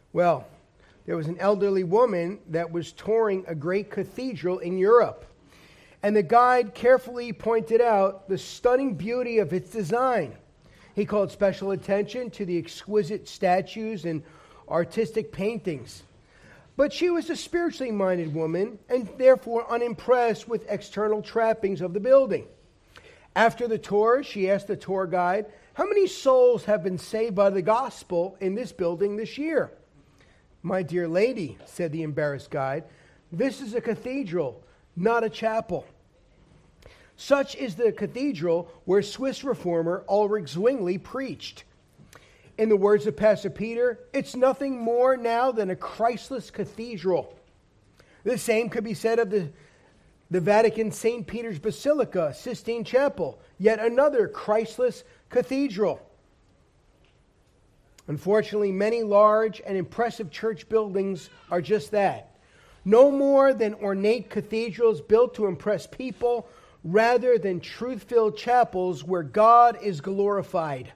Well, there was an elderly woman that was touring a great cathedral in Europe. And the guide carefully pointed out the stunning beauty of its design. He called special attention to the exquisite statues and artistic paintings. But she was a spiritually minded woman and therefore unimpressed with external trappings of the building. After the tour, she asked the tour guide, "How many souls have been saved by the gospel in this building this year?" "My dear lady," said the embarrassed guide, "this is a cathedral, not a chapel." Such is the cathedral where Swiss reformer Ulrich Zwingli preached. In the words of Pastor Peter, it's nothing more now than a Christless cathedral. The same could be said of the Vatican St. Peter's Basilica, Sistine Chapel, yet another Christless cathedral. Unfortunately, many large and impressive church buildings are just that. No more than ornate cathedrals built to impress people, rather than truth-filled chapels where God is glorified.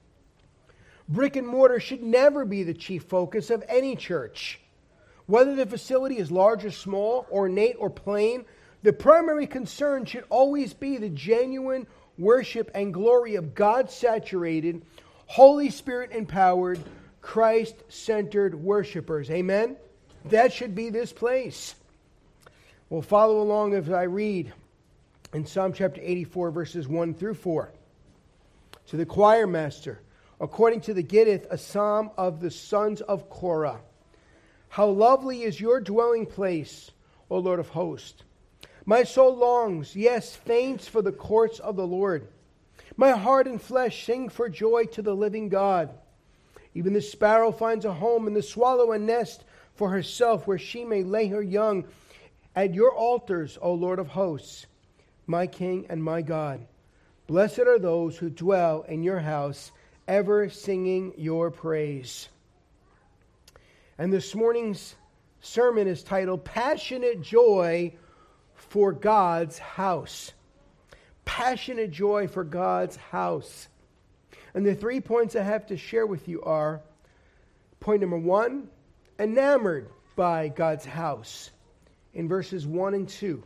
Brick and mortar should never be the chief focus of any church. Whether the facility is large or small, ornate or plain, the primary concern should always be the genuine worship and glory of God-saturated, Holy Spirit-empowered, Christ-centered worshipers. Amen? That should be this place. We'll follow along as I read in Psalm chapter 84, verses 1 through 4. To the choir master, according to the Gittith, a psalm of the sons of Korah. How lovely is your dwelling place, O Lord of hosts. My soul longs, yes, faints for the courts of the Lord. My heart and flesh sing for joy to the living God. Even the sparrow finds a home, and the swallow a nest for herself, where she may lay her young. At your altars, O Lord of hosts, my King and my God. Blessed are those who dwell in your house, ever singing your praise. And this morning's sermon is titled, Passionate Joy for God's House. Passionate joy for God's house. And the 3 points I have to share with you are, point number 1, enamored by God's house, in verses 1 and 2.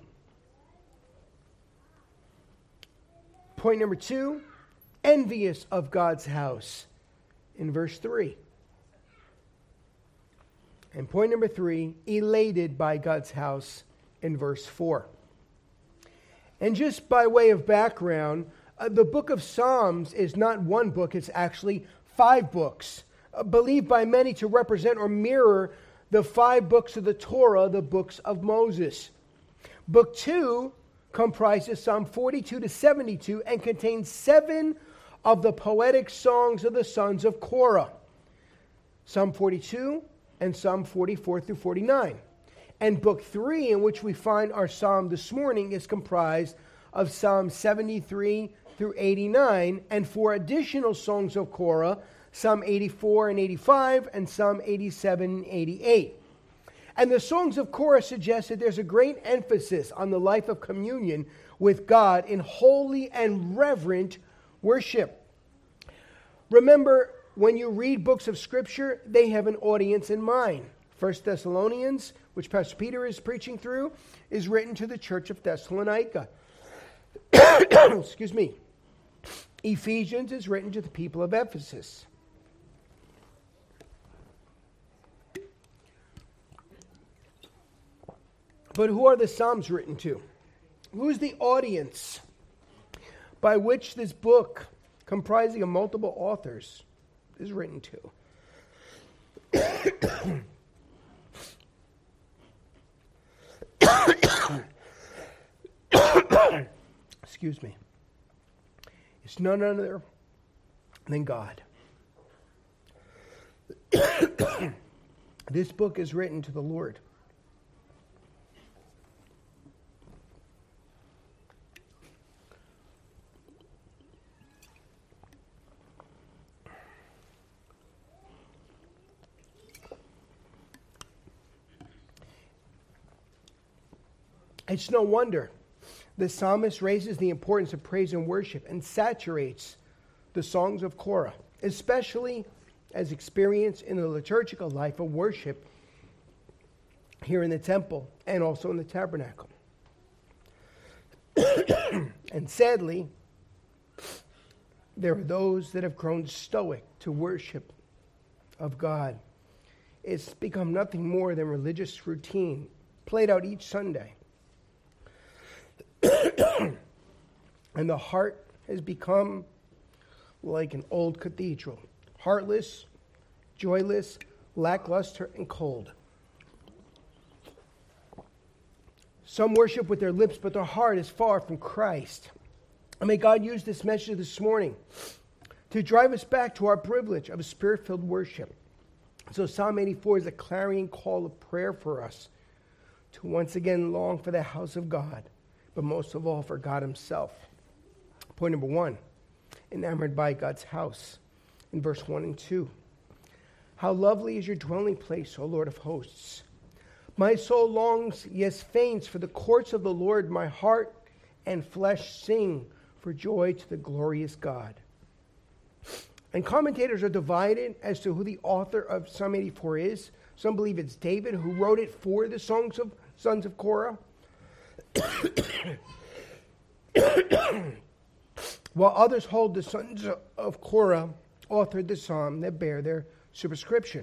Point number 2, envious of God's house, in verse 3. And point number 3, elated by God's house, in verse 4. And just by way of background, the book of Psalms is not one book, it's actually 5 books, believed by many to represent or mirror the 5 books of the Torah, the books of Moses. Book 2 comprises Psalm 42 to 72 and contains 7 of the poetic songs of the sons of Korah. Psalm 42 and Psalm 44 through 49. And book 3, in which we find our psalm this morning, is comprised of Psalm 73 through 89 and 4 additional songs of Korah, Psalm 84 and 85 and Psalm 87 and 88. And the songs of Korah suggest that there's a great emphasis on the life of communion with God in holy and reverent worship. Remember, when you read books of Scripture, they have an audience in mind. 1 Thessalonians, which Pastor Peter is preaching through, is written to the church of Thessalonica. Excuse me. Ephesians is written to the people of Ephesus. But who are the Psalms written to? Who is the audience by which this book, comprising of multiple authors, is written to? Excuse me. It's none other than God. This book is written to the Lord. It's no wonder the psalmist raises the importance of praise and worship and saturates the songs of Korah, especially as experienced in the liturgical life of worship here in the temple and also in the tabernacle. And sadly, there are those that have grown stoic to worship of God. It's become nothing more than religious routine played out each Sunday. And the heart has become like an old cathedral, heartless, joyless, lackluster, and cold. Some worship with their lips, but their heart is far from Christ. And may God use this message this morning to drive us back to our privilege of a spirit-filled worship. So Psalm 84 is a clarion call of prayer for us to once again long for the house of God, but most of all for God himself. Point number 1, enamored by God's house. In verse 1 and 2. How lovely is your dwelling place, O Lord of hosts. My soul longs, yes, faints for the courts of the Lord. My heart and flesh sing for joy to the glorious God. And commentators are divided as to who the author of Psalm 84 is. Some believe it's David, who wrote it for the sons of Korah. While others hold the sons of Korah authored the psalm that bear their superscription.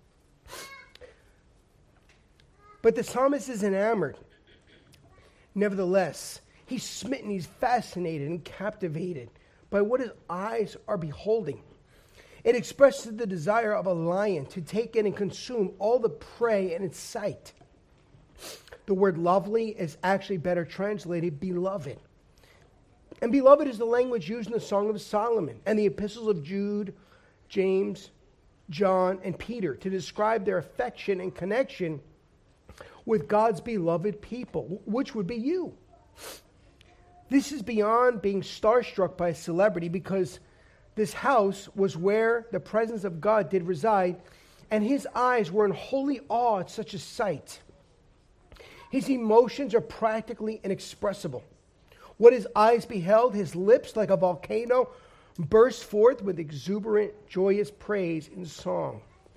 But the psalmist is enamored. Nevertheless, he's smitten, he's fascinated and captivated by what his eyes are beholding. It expresses the desire of a lion to take in and consume all the prey in its sight. The word lovely is actually better translated beloved. And beloved is the language used in the Song of Solomon and the epistles of Jude, James, John, and Peter to describe their affection and connection with God's beloved people, which would be you. This is beyond being starstruck by a celebrity, because this house was where the presence of God did reside, and his eyes were in holy awe at such a sight. His emotions are practically inexpressible. What his eyes beheld, his lips, like a volcano, burst forth with exuberant, joyous praise in song.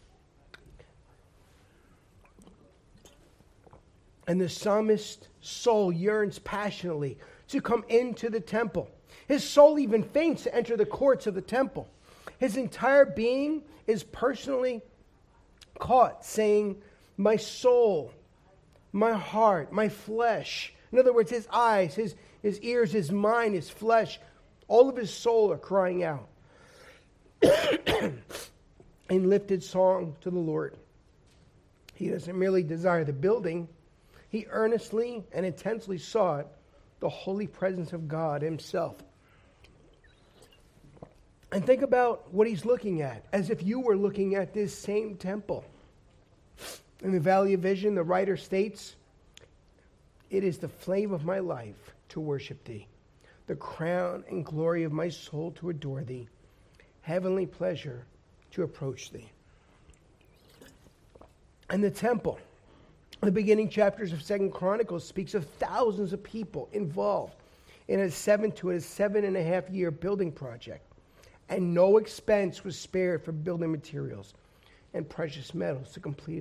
And the psalmist's soul yearns passionately to come into the temple. His soul even faints to enter the courts of the temple. His entire being is personally caught, saying, my soul, my heart, my flesh. In other words, his eyes, his ears, his mind, his flesh, all of his soul are crying out in lifted song to the Lord. He doesn't merely desire the building. He earnestly and intensely sought the holy presence of God himself. And think about what he's looking at, as if you were looking at this same temple. In the Valley of Vision, the writer states, it is the flame of my life to worship thee, the crown and glory of my soul to adore thee, heavenly pleasure to approach thee. And the temple, the beginning chapters of 2 Chronicles speaks of thousands of people involved in a 7.5 year building project. And no expense was spared for building materials and precious metals to complete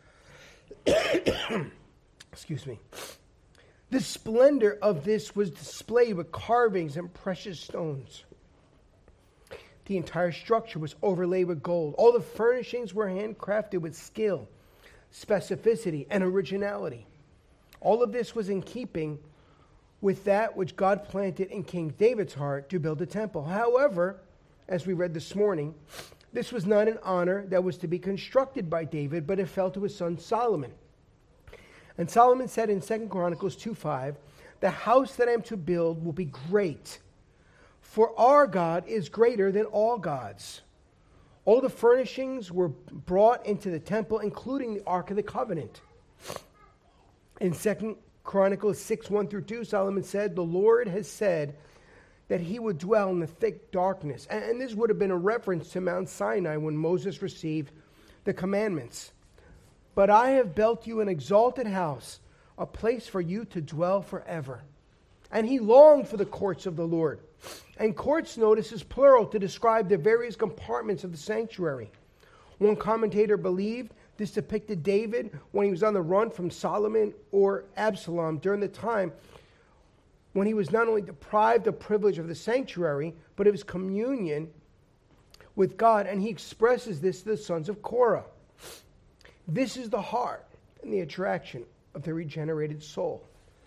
it. Excuse me. The splendor of this was displayed with carvings and precious stones. The entire structure was overlaid with gold. All the furnishings were handcrafted with skill, specificity, and originality. All of this was in keeping with that which God planted in King David's heart to build a temple. However, as we read this morning, this was not an honor that was to be constructed by David, but it fell to his son Solomon. And Solomon said in 2 Chronicles 2:5, the house that I am to build will be great, for our God is greater than all gods. All the furnishings were brought into the temple, including the Ark of the Covenant. In 2 Chronicles 6:1-2, Solomon said, the Lord has said that he would dwell in the thick darkness. And this would have been a reference to Mount Sinai when Moses received the commandments. But I have built you an exalted house, a place for you to dwell forever. And he longed for the courts of the Lord. And courts, notice, is plural to describe the various compartments of the sanctuary. One commentator believed this depicted David when he was on the run from Solomon or Absalom during the time when he was not only deprived of privilege of the sanctuary, but of his communion with God, and he expresses this to the sons of Korah. This is the heart and the attraction of the regenerated soul.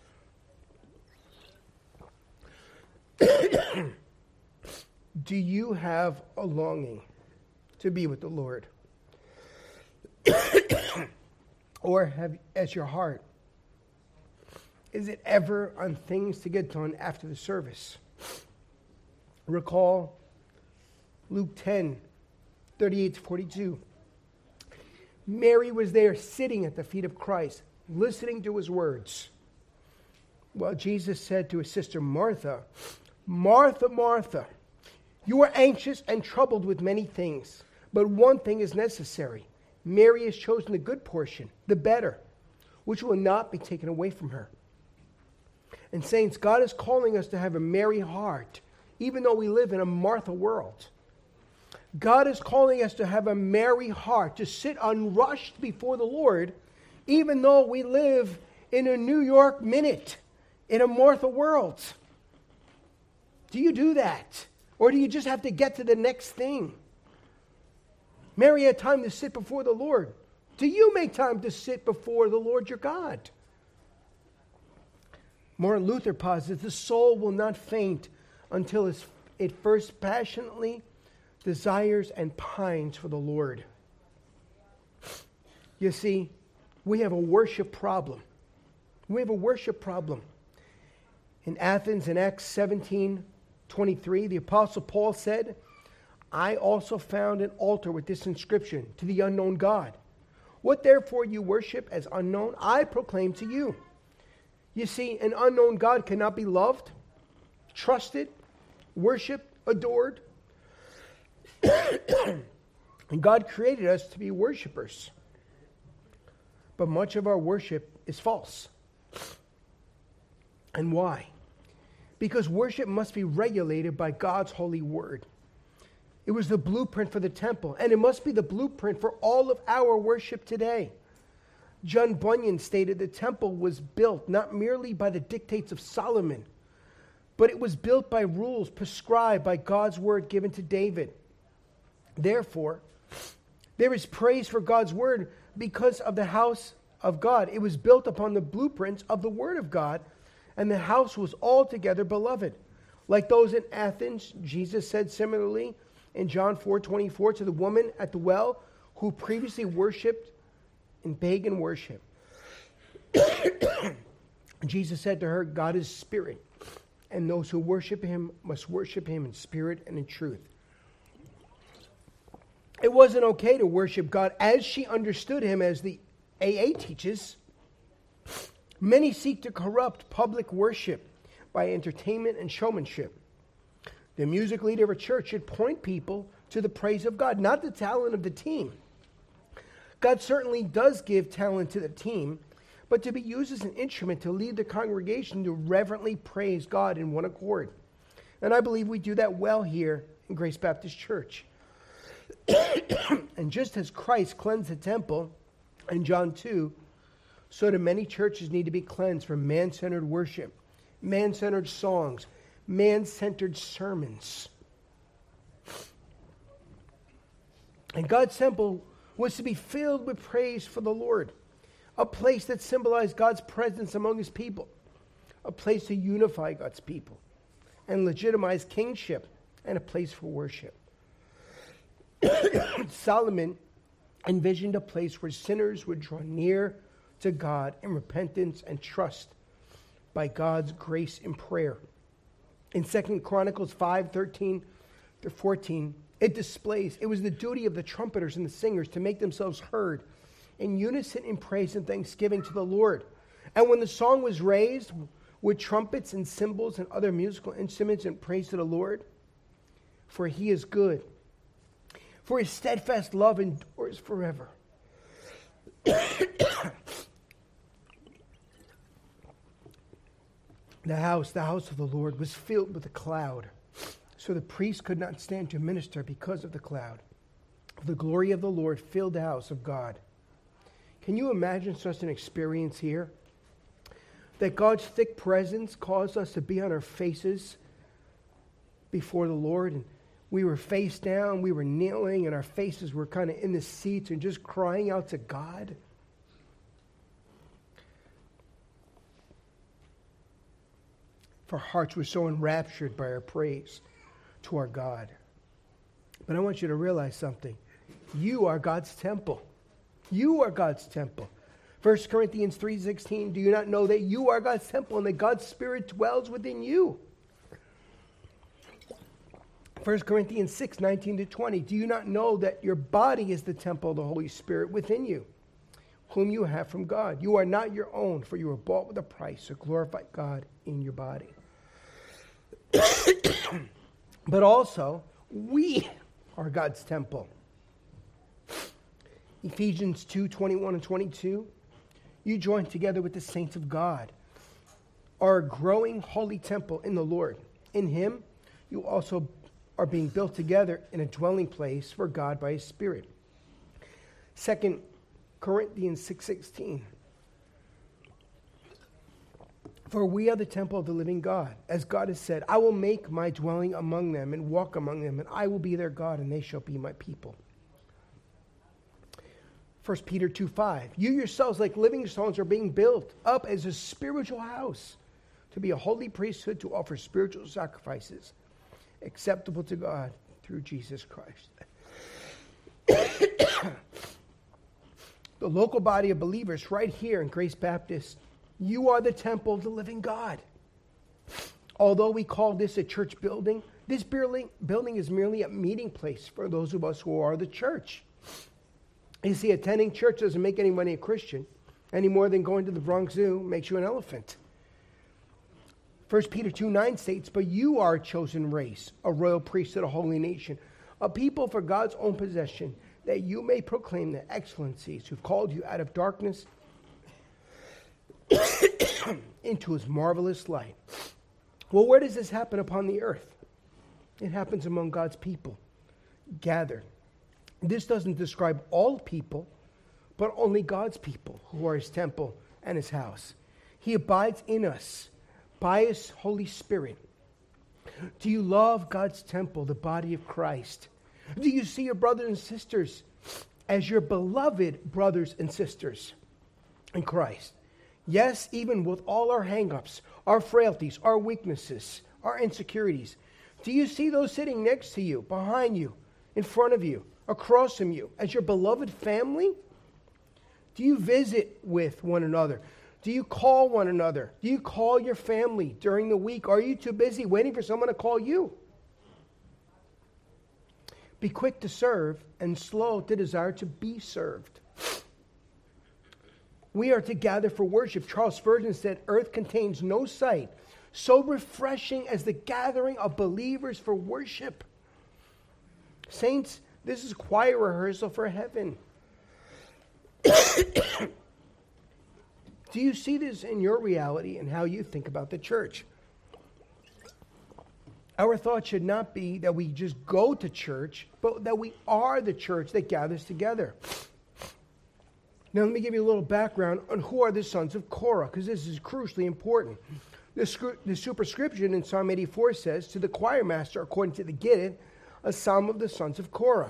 Do you have a longing to be with the Lord? Or as your heart, is it ever on things to get done after the service? Recall Luke 10, 38 to 42. Mary was there sitting at the feet of Christ, listening to his words. Well, Jesus said to his sister Martha, Martha, Martha, you are anxious and troubled with many things, but one thing is necessary. Mary has chosen the good portion, the better, which will not be taken away from her. And saints, God is calling us to have a Mary heart, even though we live in a Martha world. God is calling us to have a Mary heart, to sit unrushed before the Lord, even though we live in a New York minute, in a Martha world. Do you do that? Or do you just have to get to the next thing? Mary had time to sit before the Lord. Do you make time to sit before the Lord your God? Martin Luther posits, the soul will not faint until it first passionately desires and pines for the Lord. You see, we have a worship problem. We have a worship problem. In Athens, in Acts 17:23, the Apostle Paul said, I also found an altar with this inscription, to the unknown God. What therefore you worship as unknown, I proclaim to you. You see, an unknown God cannot be loved, trusted, worshipped, adored. And God created us to be worshipers. But much of our worship is false. And why? Because worship must be regulated by God's holy word. It was the blueprint for the temple, and it must be the blueprint for all of our worship today. John Bunyan stated the temple was built not merely by the dictates of Solomon, but it was built by rules prescribed by God's word given to David. Therefore, there is praise for God's word because of the house of God. It was built upon the blueprints of the word of God, and the house was altogether beloved. Like those in Athens, Jesus said similarly in John 4:24 to the woman at the well who previously worshipped in pagan worship. Jesus said to her, God is spirit, and those who worship him must worship him in spirit and in truth. It wasn't okay to worship God as she understood him, as the AA teaches. Many seek to corrupt public worship by entertainment and showmanship. The music leader of a church should point people to the praise of God, not the talent of the team. God certainly does give talent to the team, but to be used as an instrument to lead the congregation to reverently praise God in one accord. And I believe we do that well here in Grace Baptist Church. And just as Christ cleansed the temple in John 2, so do many churches need to be cleansed from man-centered worship, man-centered songs, man-centered sermons. And God's temple was to be filled with praise for the Lord, a place that symbolized God's presence among his people, a place to unify God's people and legitimize kingship, and a place for worship. Solomon envisioned a place where sinners would draw near to God in repentance and trust by God's grace in prayer. In 2 Chronicles 5:13-14, it displays it was the duty of the trumpeters and the singers to make themselves heard in unison in praise and thanksgiving to the Lord. And when the song was raised with trumpets and cymbals and other musical instruments in praise to the Lord, for he is good, for his steadfast love endures forever. The house of the Lord was filled with a cloud, so the priest could not stand to minister because of the cloud. The glory of the Lord filled the house of God. Can you imagine such an experience here? That God's thick presence caused us to be on our faces before the Lord, and we were face down, we were kneeling, and our faces were kind of in the seats and just crying out to God. Our hearts were so enraptured by our praise to our God. But I want you to realize something. You are God's temple. You are God's temple. 1 Corinthians 3:16, do you not know that you are God's temple and that God's Spirit dwells within you? 1 Corinthians 6:19-20, do you not know that your body is the temple of the Holy Spirit within you, whom you have from God? You are not your own, for you were bought with a price, so glorify God in your body. But also, we are God's temple. Ephesians 2:21-22, you join together with the saints of God, are a growing holy temple in the Lord. In him, you also are being built together in a dwelling place for God by his Spirit. 2 Corinthians 6:16, for we are the temple of the living God. As God has said, I will make my dwelling among them and walk among them, and I will be their God, and they shall be my people. 1 Peter 2:5, you yourselves like living stones are being built up as a spiritual house to be a holy priesthood, to offer spiritual sacrifices acceptable to God through Jesus Christ. The local body of believers right here in Grace Baptist, you are the temple of the living God. Although we call this a church building, this building is merely a meeting place for those of us who are the church. You see, attending church doesn't make anybody a Christian any more than going to the Bronx Zoo makes you an elephant. 1 Peter 2:9 states, but you are a chosen race, a royal priesthood, a holy nation, a people for God's own possession, that you may proclaim the excellencies who've called you out of darkness into his marvelous light. Well, where does this happen upon the earth? It happens among God's people, gathered. This doesn't describe all people, but only God's people who are his temple and his house. He abides in us by his Holy Spirit. Do you love God's temple, the body of Christ? Do you see your brothers and sisters as your beloved brothers and sisters in Christ? Yes, even with all our hang-ups, our frailties, our weaknesses, our insecurities. Do you see those sitting next to you, behind you, in front of you, across from you, as your beloved family? Do you visit with one another? Do you call one another? Do you call your family during the week? Are you too busy waiting for someone to call you? Be quick to serve and slow to desire to be served. We are to gather for worship. Charles Spurgeon said, earth contains no sight so refreshing as the gathering of believers for worship. Saints, this is choir rehearsal for heaven. Do you see this in your reality and how you think about the church? Our thought should not be that we just go to church, but that we are the church that gathers together. Now, let me give you a little background on who are the sons of Korah, because this is crucially important. The superscription in Psalm 84 says, to the choir master, according to the Gittith, a psalm of the sons of Korah.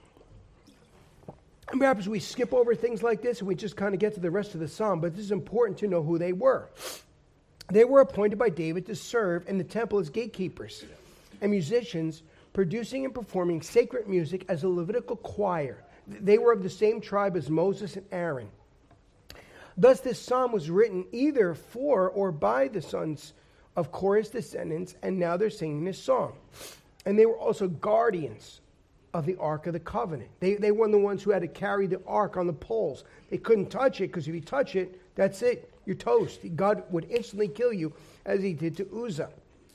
And perhaps we skip over things like this and we just kind of get to the rest of the psalm, but this is important to know who they were. They were appointed by David to serve in the temple as gatekeepers and musicians, producing and performing sacred music as a Levitical choir. They were of the same tribe as Moses and Aaron. Thus, this psalm was written either for or by the sons of Korah's descendants, and now they're singing this song. And they were also guardians of the Ark of the Covenant. They were the ones who had to carry the Ark on the poles. They couldn't touch it, because if you touch it, that's it. You're toast. God would instantly kill you, as he did to Uzzah.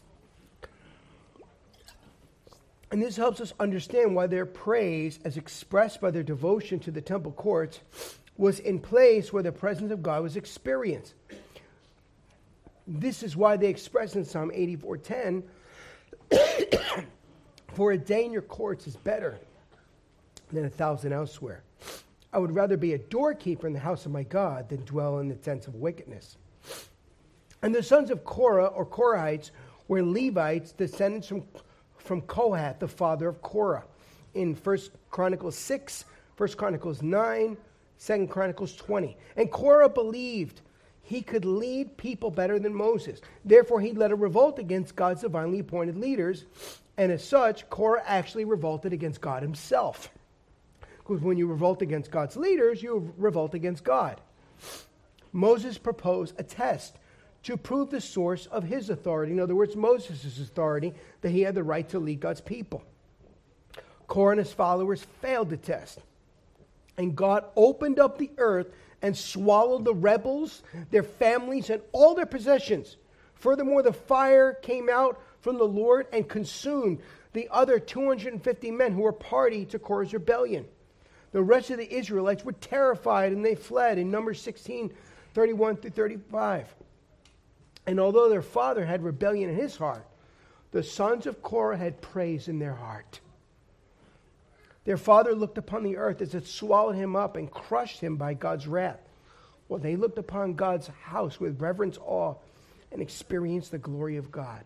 And this helps us understand why their praise, as expressed by their devotion to the temple courts, was in place where the presence of God was experienced. This is why they express in Psalm 84:10, for a day in your courts is better than 1,000 elsewhere. I would rather be a doorkeeper in the house of my God than dwell in the tents of wickedness. And the sons of Korah, or Korahites, were Levites, descendants from Kohath, the father of Korah. In 1 Chronicles 6, 1 Chronicles 9, 2 Chronicles 20. And Korah believed he could lead people better than Moses. Therefore, he led a revolt against God's divinely appointed leaders. And as such, Korah actually revolted against God himself. Because when you revolt against God's leaders, you revolt against God. Moses proposed a test to prove the source of his authority. In other words, Moses' authority, that he had the right to lead God's people. Korah and his followers failed the test. And God opened up the earth and swallowed the rebels, their families, and all their possessions. Furthermore, the fire came out from the Lord and consumed the other 250 men who were party to Korah's rebellion. The rest of the Israelites were terrified and they fled in Numbers 16, 31 through 35. And although their father had rebellion in his heart, the sons of Korah had praise in their heart. Their father looked upon the earth as it swallowed him up and crushed him by God's wrath. Well, they looked upon God's house with reverence, awe, and experienced the glory of God.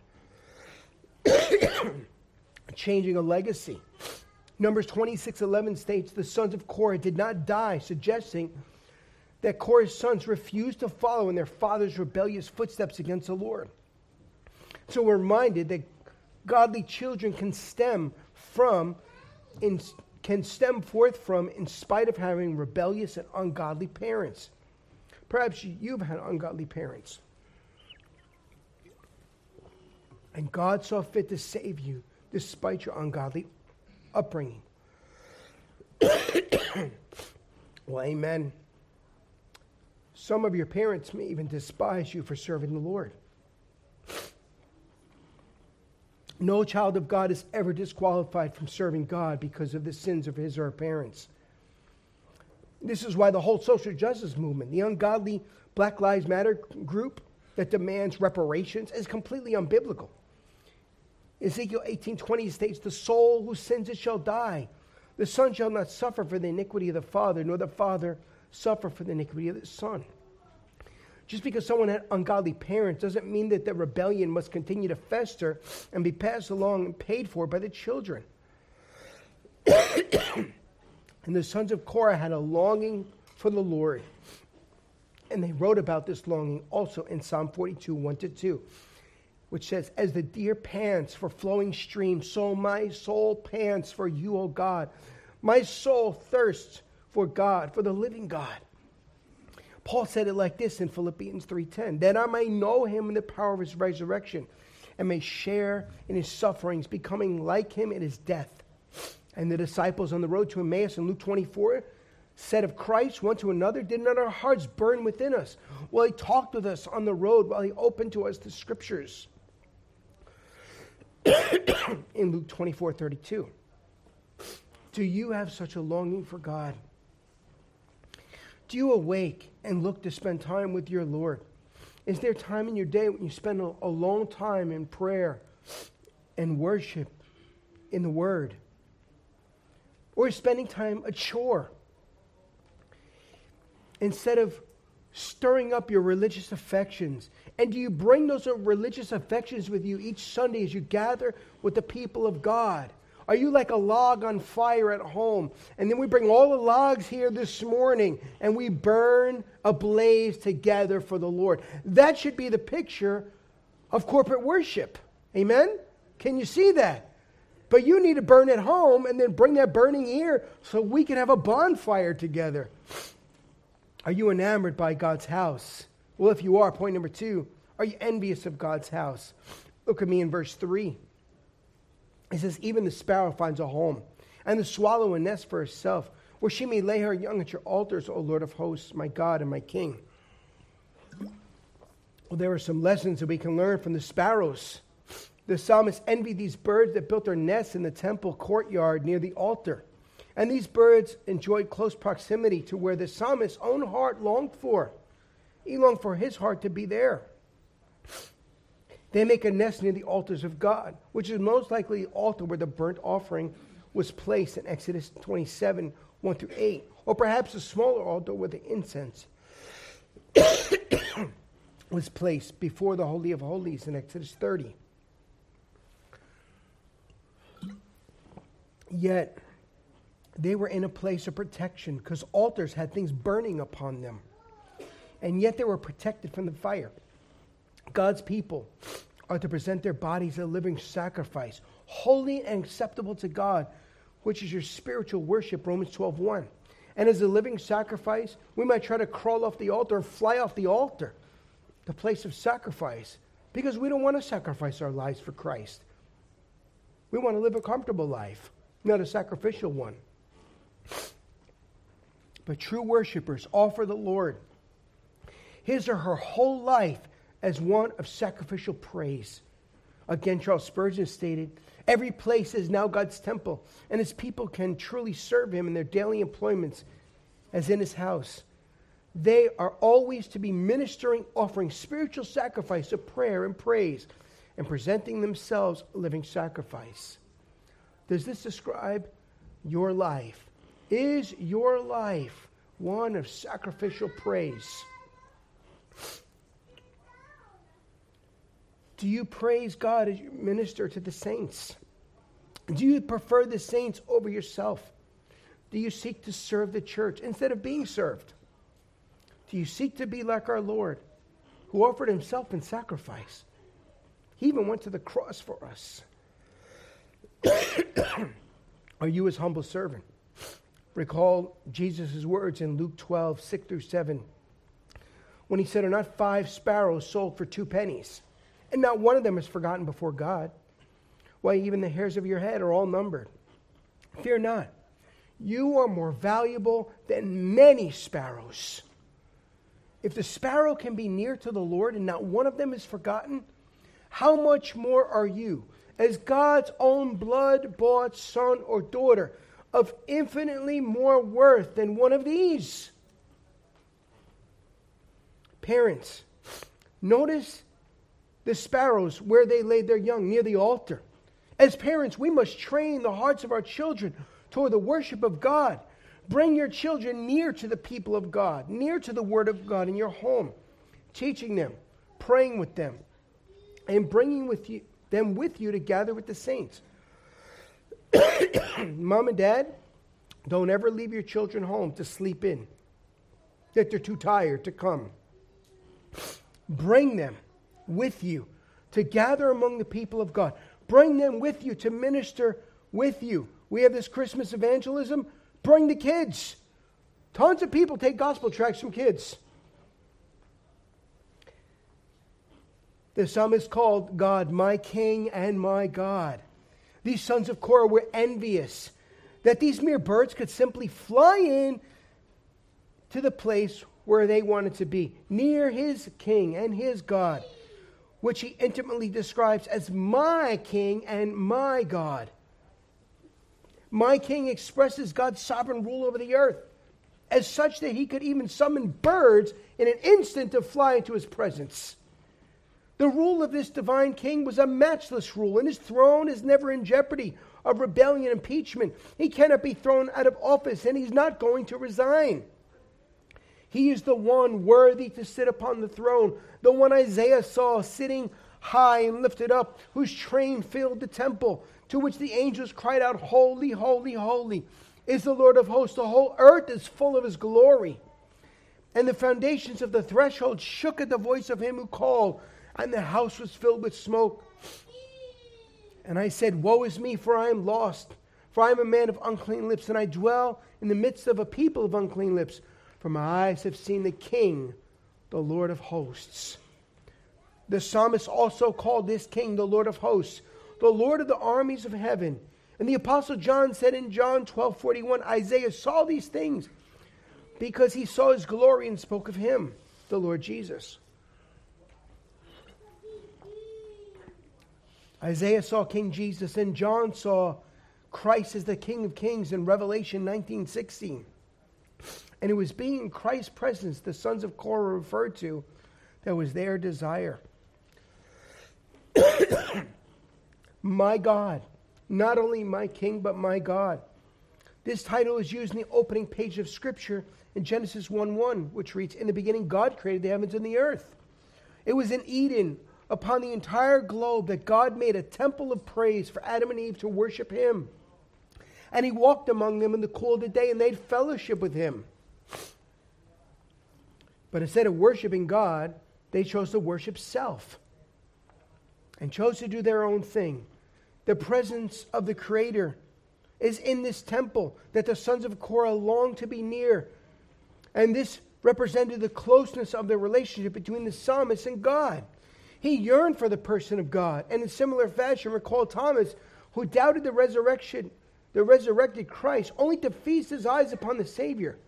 Changing a legacy. Numbers 26:11 states the sons of Korah did not die, suggesting that Korah's sons refused to follow in their father's rebellious footsteps against the Lord. So we're reminded that godly children can stem forth from in spite of having rebellious and ungodly parents. Perhaps you've had ungodly parents. And God saw fit to save you despite your ungodly upbringing. Well, amen. Some of your parents may even despise you for serving the Lord. No child of God is ever disqualified from serving God because of the sins of his or her parents. This is why the whole social justice movement, the ungodly Black Lives Matter group that demands reparations, is completely unbiblical. Ezekiel 18:20 states, the soul who sins it shall die. The son shall not suffer for the iniquity of the father, nor the father suffer for the iniquity of the son. Just because someone had ungodly parents doesn't mean that the rebellion must continue to fester and be passed along and paid for by the children. And the sons of Korah had a longing for the Lord. And they wrote about this longing also in Psalm 42, 1-2, which says, as the deer pants for flowing streams, so my soul pants for you, O God. My soul thirsts for God, for the living God. Paul said it like this in Philippians 3:10, that I may know him in the power of his resurrection and may share in his sufferings, becoming like him in his death. And the disciples on the road to Emmaus in Luke 24 said of Christ one to another, did not our hearts burn within us while he talked with us on the road, while he opened to us the scriptures? In Luke 24:32. Do you have such a longing for God? Do you awake and look to spend time with your Lord? Is there time in your day when you spend a long time in prayer and worship in the Word? Or spending time a chore? Instead of stirring up your religious affections. And do you bring those religious affections with you each Sunday as you gather with the people of God? Are you like a log on fire at home? And then we bring all the logs here this morning and we burn ablaze together for the Lord. That should be the picture of corporate worship. Amen? Can you see that? But you need to burn at home and then bring that burning here so we can have a bonfire together. Are you enamored by God's house? Well, if you are, point number 2, are you envious of God's house? Look at me in verse 3. It says, even the sparrow finds a home, and the swallow a nest for herself, where she may lay her young at your altars, O Lord of hosts, my God and my King. Well, there are some lessons that we can learn from the sparrows. The psalmist envied these birds that built their nests in the temple courtyard near the altar. And these birds enjoyed close proximity to where the psalmist's own heart longed for. He longed for his heart to be there. They make a nest near the altars of God, which is most likely the altar where the burnt offering was placed in Exodus 27, 1 through 8. Or perhaps a smaller altar where the incense was placed before the Holy of Holies in Exodus 30. Yet, they were in a place of protection because altars had things burning upon them. And yet they were protected from the fire. God's people are to present their bodies as a living sacrifice, holy and acceptable to God, which is your spiritual worship, Romans 12:1. And as a living sacrifice, we might try to crawl off the altar and fly off the altar, the place of sacrifice, because we don't want to sacrifice our lives for Christ. We want to live a comfortable life, not a sacrificial one. But true worshipers offer the Lord his or her whole life as one of sacrificial praise. Again, Charles Spurgeon stated, every place is now God's temple, and his people can truly serve him in their daily employments as in his house. They are always to be ministering, offering spiritual sacrifice of prayer and praise, and presenting themselves a living sacrifice. Does this describe your life? Is your life one of sacrificial praise? Do you praise God as you minister to the saints? Do you prefer the saints over yourself? Do you seek to serve the church instead of being served? Do you seek to be like our Lord, who offered himself in sacrifice? He even went to the cross for us. Are you his humble servant? Recall Jesus' words in Luke 12, 6 through 7, when he said, are not 5 sparrows sold for 2 pennies? And not one of them is forgotten before God. Why, even the hairs of your head are all numbered. Fear not. You are more valuable than many sparrows. If the sparrow can be near to the Lord and not one of them is forgotten, how much more are you, as God's own blood-bought son or daughter, of infinitely more worth than one of these? Parents, notice the sparrows where they laid their young, near the altar. As parents, we must train the hearts of our children toward the worship of God. Bring your children near to the people of God, near to the Word of God in your home, teaching them, praying with them, and bringing them with you to gather with the saints. Mom and Dad, don't ever leave your children home to sleep in, that they're too tired to come. Bring them with you to gather among the people of God. Bring them with you to minister with you. We have this Christmas evangelism. Bring the kids. Tons of people take gospel tracts from kids. The psalmist called God my King and my God. These sons of Korah were envious that these mere birds could simply fly in to the place where they wanted to be, near his King and his God, which he intimately describes as my King and my God. My King expresses God's sovereign rule over the earth, as such that he could even summon birds in an instant to fly into his presence. The rule of this divine king was a matchless rule, and his throne is never in jeopardy of rebellion and impeachment. He cannot be thrown out of office, and he's not going to resign. He is the one worthy to sit upon the throne, the one Isaiah saw sitting high and lifted up, whose train filled the temple, to which the angels cried out, holy, holy, holy is the Lord of hosts. The whole earth is full of his glory. And the foundations of the threshold shook at the voice of him who called, and the house was filled with smoke. And I said, woe is me, for I am lost. For I am a man of unclean lips, and I dwell in the midst of a people of unclean lips. For my eyes have seen the King, the Lord of hosts. The psalmist also called this King the Lord of hosts, the Lord of the armies of heaven. And the Apostle John said in John 12:41, Isaiah saw these things because he saw his glory and spoke of him, the Lord Jesus. Isaiah saw King Jesus, and John saw Christ as the King of Kings in Revelation 19:16. And it was being in Christ's presence the sons of Korah referred to that was their desire. My God not only my King, but my God. This title is used in the opening page of Scripture in Genesis 1:1, which reads, "In the beginning God created the heavens and the earth." It was in Eden, upon the entire globe, that God made a temple of praise for Adam and Eve to worship Him. And He walked among them in the cool of the day, and they had fellowship with Him. But instead of worshiping God, they chose to worship self and chose to do their own thing. The presence of the Creator is in this temple that the sons of Korah longed to be near. And this represented the closeness of the relationship between the psalmist and God. He yearned for the person of God. And in similar fashion, recall Thomas, who doubted the resurrected Christ, only to feast his eyes upon the Savior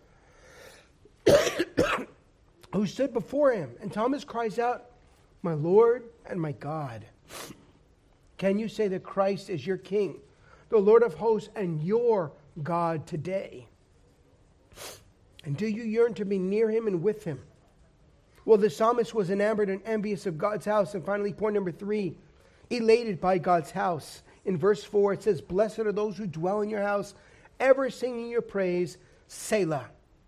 who stood before him. And Thomas cries out, "My Lord and my God." Can you say that Christ is your King, the Lord of hosts, and your God today? And do you yearn to be near Him and with Him? Well, the psalmist was enamored and envious of God's house. And finally, point number 3, elated by God's house. In verse 4, it says, "Blessed are those who dwell in your house, ever singing your praise, Selah."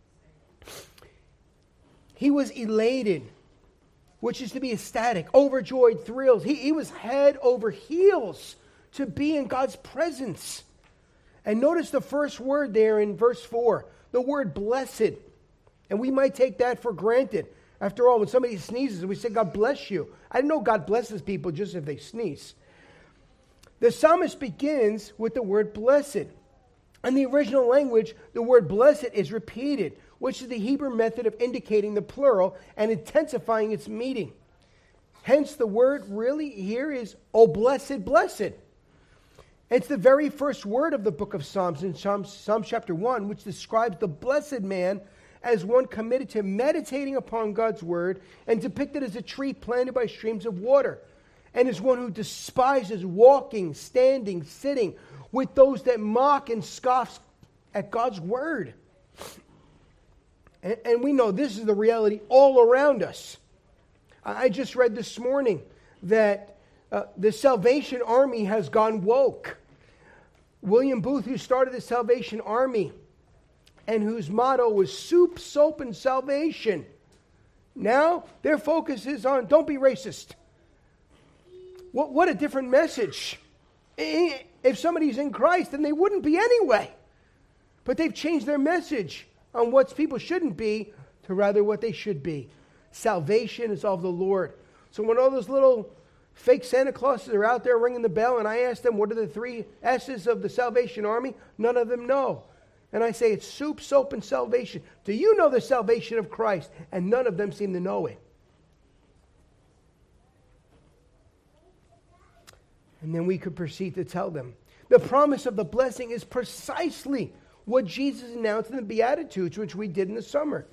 He was elated, which is to be ecstatic, overjoyed, thrilled. He was head over heels to be in God's presence. And notice the first word there in verse 4, the word blessed. And we might take that for granted. After all, when somebody sneezes, we say, "God bless you." I didn't know God blesses people just if they sneeze. The psalmist begins with the word blessed. In the original language, the word blessed is repeated, which is the Hebrew method of indicating the plural and intensifying its meaning. Hence, the word really here is, "Oh, blessed, blessed." It's the very first word of the book of Psalms in Psalm chapter 1, which describes the blessed man as one committed to meditating upon God's word and depicted as a tree planted by streams of water, and as one who despises walking, standing, sitting with those that mock and scoff at God's word. And we know this is the reality all around us. I just read this morning that the Salvation Army has gone woke. William Booth, who started the Salvation Army and whose motto was soup, soap, and salvation, now their focus is on don't be racist. What a different message. If somebody's in Christ, then they wouldn't be anyway. But they've changed their message on what people shouldn't be to rather what they should be. Salvation is of the Lord. So when all those little fake Santa Clauses are out there ringing the bell, and I ask them, what are the 3 S's of the Salvation Army? None of them know. And I say, it's soup, soap, and salvation. Do you know the salvation of Christ? And none of them seem to know it. And then we could proceed to tell them. The promise of the blessing is precisely what Jesus announced in the Beatitudes, which we did in the summer.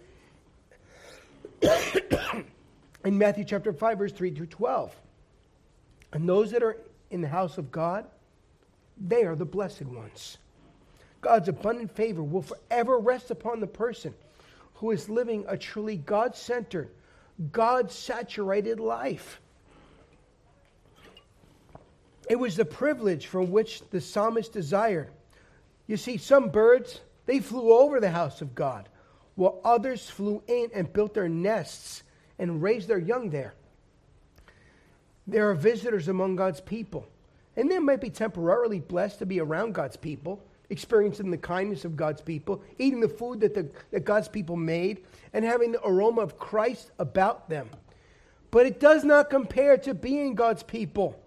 In Matthew chapter 5, verse 3 through 12. And those that are in the house of God, they are the blessed ones. God's abundant favor will forever rest upon the person who is living a truly God-centered, God-saturated life. It was the privilege from which the psalmist desired. You see, some birds, they flew over the house of God, while others flew in and built their nests and raised their young there. There are visitors among God's people, and they might be temporarily blessed to be around God's people, experiencing the kindness of God's people, eating the food that God's people made, and having the aroma of Christ about them. But it does not compare to being God's people.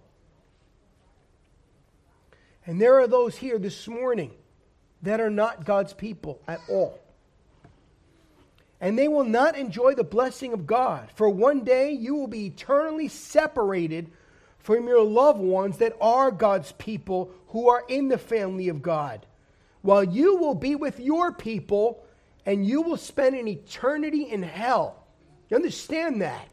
And there are those here this morning that are not God's people at all. And they will not enjoy the blessing of God. For one day you will be eternally separated from your loved ones that are God's people who are in the family of God, while you will be with your people and you will spend an eternity in hell. You understand that?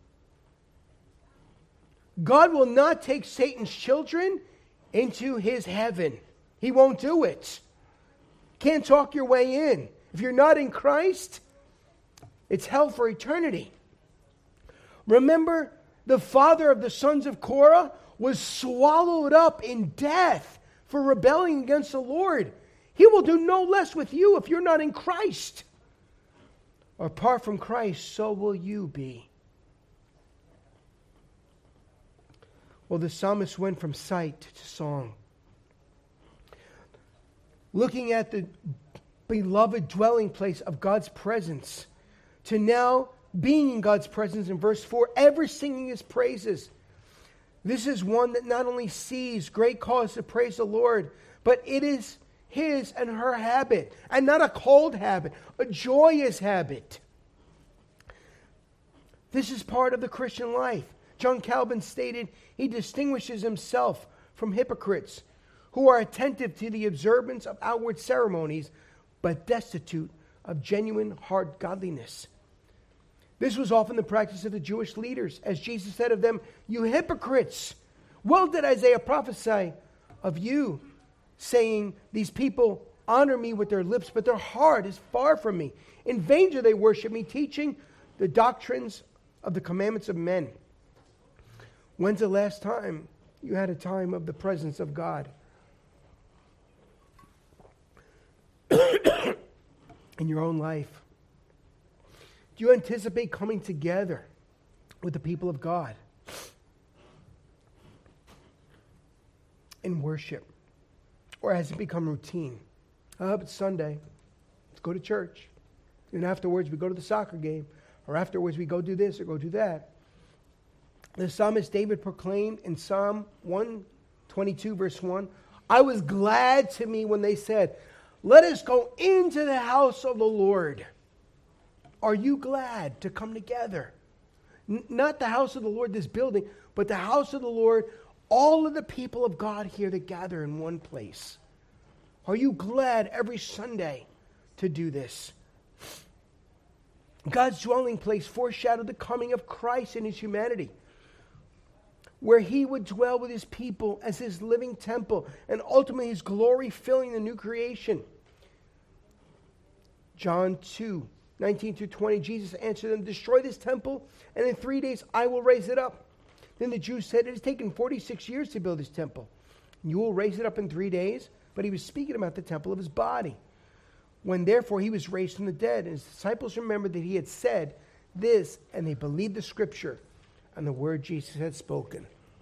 God will not take Satan's children into his heaven. He won't do it. Can't talk your way in. If you're not in Christ, it's hell for eternity. Remember, the father of the sons of Korah was swallowed up in death for rebelling against the Lord. He will do no less with you if you're not in Christ. Apart from Christ, so will you be. Well, the psalmist went from sight to song, looking at the beloved dwelling place of God's presence, to now being in God's presence in verse 4, ever singing his praises. This is one that not only sees great cause to praise the Lord, but it is his and her habit, and not a cold habit, a joyous habit. This is part of the Christian life. John Calvin stated he distinguishes himself from hypocrites who are attentive to the observance of outward ceremonies, but destitute of genuine heart godliness. This was often the practice of the Jewish leaders, as Jesus said of them, "You hypocrites! Well did Isaiah prophesy of you, saying, these people honor me with their lips, but their heart is far from me. In vain do they worship me, teaching the doctrines of the commandments of men." When's the last time you had a time of the presence of God? In your own life? Do you anticipate coming together with the people of God in worship? Or has it become routine? It's Sunday. Let's go to church. And afterwards we go to the soccer game. Or afterwards we go do this or go do that. The psalmist David proclaimed in Psalm 122 verse 1, "I was glad to me when they said, 'Let us go into the house of the Lord.'" Are you glad to come together? Not the house of the Lord, this building, but the house of the Lord, all of the people of God here that gather in one place. Are you glad every Sunday to do this? God's dwelling place foreshadowed the coming of Christ in his humanity, where he would dwell with his people as his living temple, and ultimately his glory filling the new creation. John 2:19-20, Jesus answered them, "Destroy this temple, and in 3 days I will raise it up." Then the Jews said, "It has taken 46 years to build this temple. You will raise it up in 3 days?" But he was speaking about the temple of his body. When therefore he was raised from the dead, and his disciples remembered that he had said this, and they believed the scripture and the word Jesus had spoken.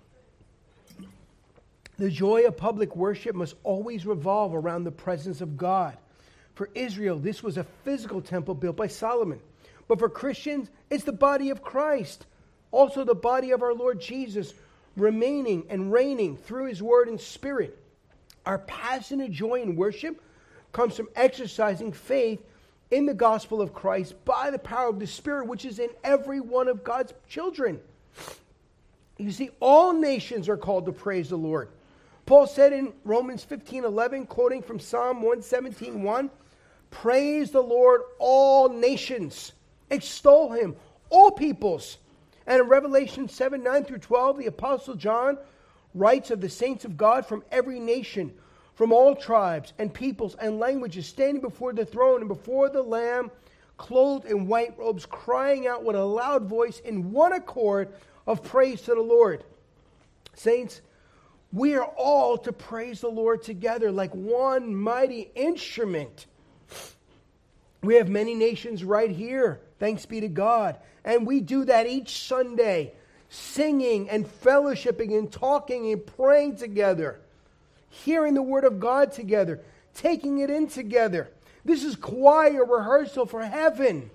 The joy of public worship must always revolve around the presence of God. For Israel, this was a physical temple built by Solomon. But for Christians, it's the body of Christ, also the body of our Lord Jesus, remaining and reigning through his word and spirit. Our passionate joy in worship comes from exercising faith in the gospel of Christ by the power of the Spirit, which is in every one of God's children. You see, all nations are called to praise the Lord. Paul said in Romans 15:11, quoting from Psalm 117:1, "Praise the Lord, all nations. Extol him, all peoples." And in Revelation 7:9-12, the Apostle John writes of the saints of God from every nation, from all tribes and peoples and languages, standing before the throne and before the Lamb, clothed in white robes, crying out with a loud voice in one accord of praise to the Lord. Saints, we are all to praise the Lord together like one mighty instrument. We have many nations right here, thanks be to God. And we do that each Sunday, singing and fellowshipping and talking and praying together, hearing the word of God together, taking it in together. This is choir rehearsal for heaven.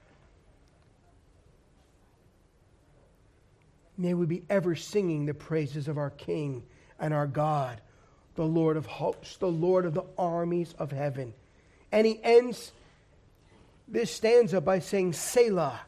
May we be ever singing the praises of our King and our God, the Lord of hosts, the Lord of the armies of heaven. And he ends this stanza by saying, Selah.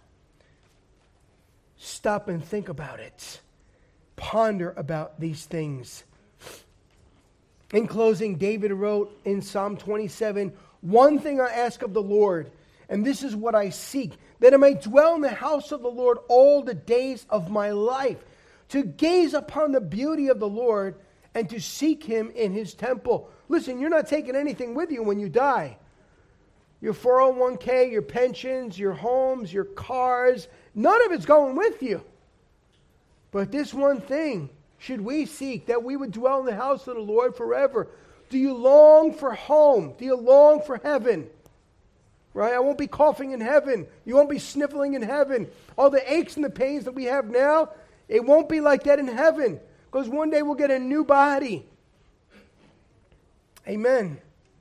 Stop and think about it. Ponder about these things. In closing, David wrote in Psalm 27, "One thing I ask of the Lord, and this is what I seek, that I may dwell in the house of the Lord all the days of my life, to gaze upon the beauty of the Lord and to seek him in his temple." Listen, you're not taking anything with you when you die. Your 401k, your pensions, your homes, your cars, none of it's going with you. But this one thing, should we seek that we would dwell in the house of the Lord forever. Do you long for home? Do you long for heaven? Right? I won't be coughing in heaven. You won't be sniffling in heaven. All the aches and the pains that we have now, it won't be like that in heaven. Because one day we'll get a new body. Amen.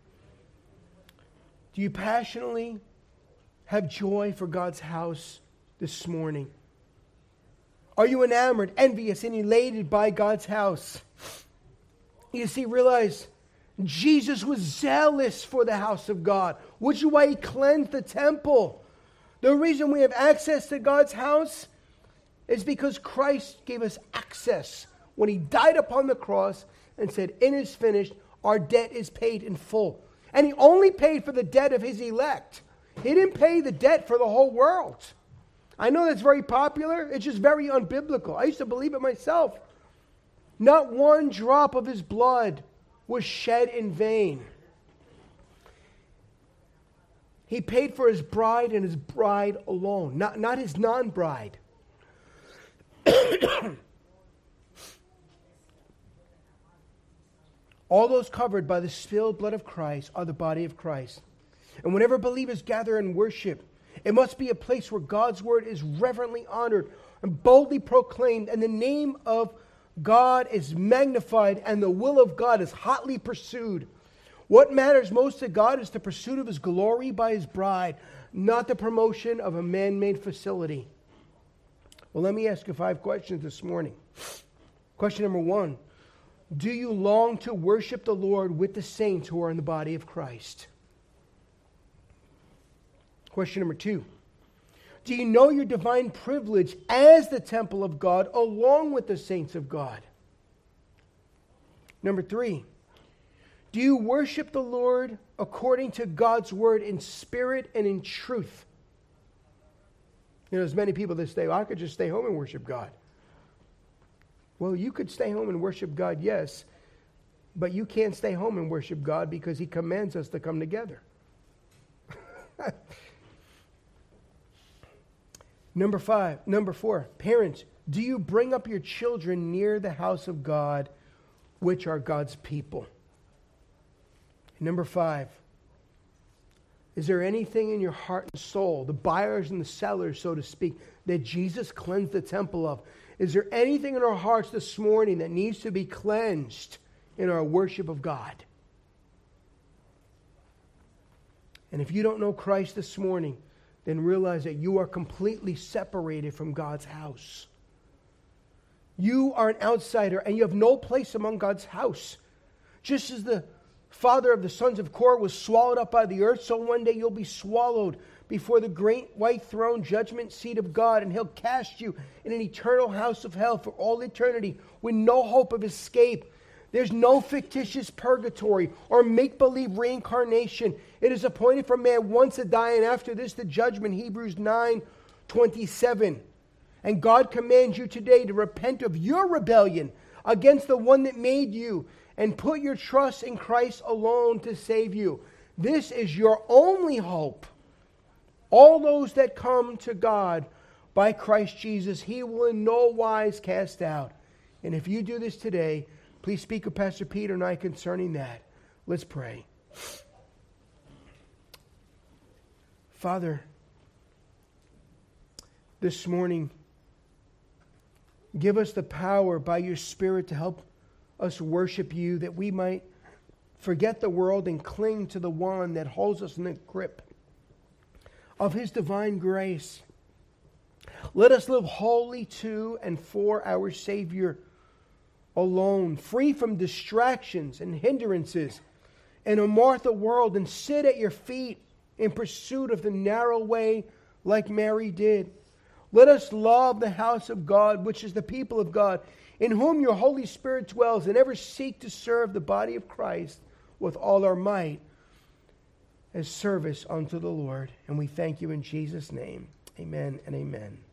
Do you passionately have joy for God's house this morning? Are you enamored, envious, and elated by God's house? You see, realize Jesus was zealous for the house of God, which is why he cleansed the temple. The reason we have access to God's house is because Christ gave us access when he died upon the cross and said, "It is finished, our debt is paid in full." And he only paid for the debt of his elect. He didn't pay the debt for the whole world. I know that's very popular. It's just very unbiblical. I used to believe it myself. Not one drop of his blood was shed in vain. He paid for his bride and his bride alone, not his non-bride. All those covered by the spilled blood of Christ are the body of Christ. And whenever believers gather in worship, it must be a place where God's word is reverently honored and boldly proclaimed, and the name of God is magnified, and the will of God is hotly pursued. What matters most to God is the pursuit of his glory by his bride, not the promotion of a man-made facility. Well, let me ask you 5 questions this morning. Question number 1. Do you long to worship the Lord with the saints who are in the body of Christ? Question number 2. Do you know your divine privilege as the temple of God along with the saints of God? Number 3. Do you worship the Lord according to God's word in spirit and in truth? You know, there's many people that say, well, I could just stay home and worship God. Well, you could stay home and worship God, yes, but you can't stay home and worship God because he commands us to come together. Number 4, parents, do you bring up your children near the house of God, which are God's people? Number 5, is there anything in your heart and soul, the buyers and the sellers, so to speak, that Jesus cleansed the temple of? Is there anything in our hearts this morning that needs to be cleansed in our worship of God? And if you don't know Christ this morning, then realize that you are completely separated from God's house. You are an outsider and you have no place among God's house. Just as the father of the sons of Korah was swallowed up by the earth, so one day you'll be swallowed before the great white throne judgment seat of God, and he'll cast you in an eternal house of hell for all eternity with no hope of escape. There's no fictitious purgatory or make-believe reincarnation. It is appointed for man once to die, and after this the judgment, Hebrews 9:27. And God commands you today to repent of your rebellion against the one that made you and put your trust in Christ alone to save you. This is your only hope. All those that come to God by Christ Jesus, he will in no wise cast out. And if you do this today, please speak with Pastor Peter and I concerning that. Let's pray. Father, this morning, give us the power by your Spirit to help us worship you, that we might forget the world and cling to the one that holds us in the grip of his divine grace. Let us live wholly to and for our Savior alone, free from distractions and hindrances in a Martha world, and sit at your feet in pursuit of the narrow way like Mary did. Let us love the house of God, which is the people of God, in whom your Holy Spirit dwells, and ever seek to serve the body of Christ with all our might as service unto the Lord. And we thank you in Jesus' name. Amen and amen.